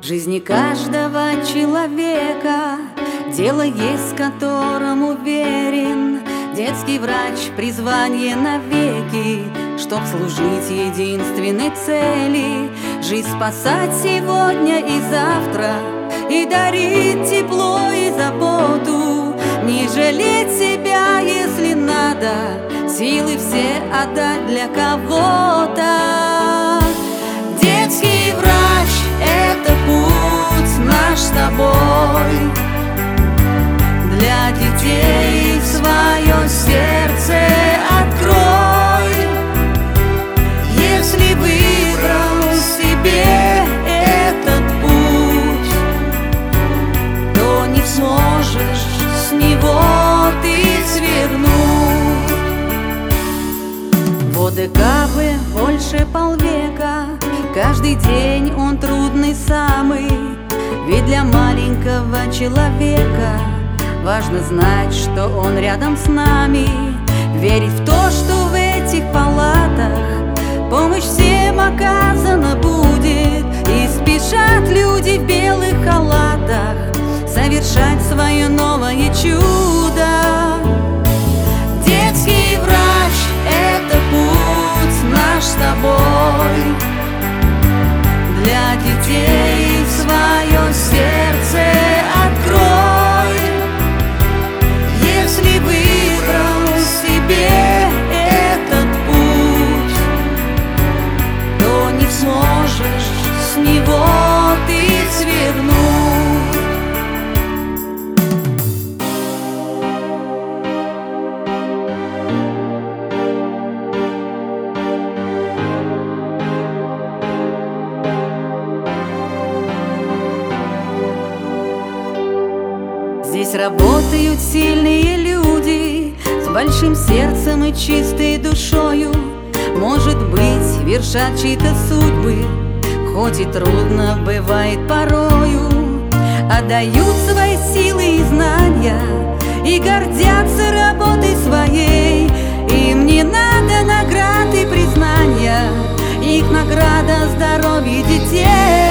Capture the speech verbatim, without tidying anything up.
жизни каждого человека дело есть, которым уверен детский врач, призвание навеки, чтоб служить единственной цели, жизнь спасать сегодня и завтра, и дарить тепло и заботу, не жалеть себя, если надо, силы все отдать для кого-то. Детский врач — это путь наш с тобой, для детей свое сердце открой. Если выбрал себе этот путь, то не сможешь с него ты свернуть. Воды капы больше полвека, каждый день он трудный самый, ведь для маленького человека важно знать, что он рядом с нами, верить в то, что в этих палатах помощь всем оказана будет, и спешат люди в белых халатах совершать свое новое чудо. Детский врач — это путь наш с тобой, для детей свое сердце открой. Если выбрал себе этот путь, то не сможешь с него ты свернуть. Здесь работают сильные люди с большим сердцем и чистой душою, может быть, вершат чьи-то судьбы, хоть и трудно бывает порою, отдают свои силы и знания и гордятся работой своей. Им не надо наград и признания, их награда — здоровье детей.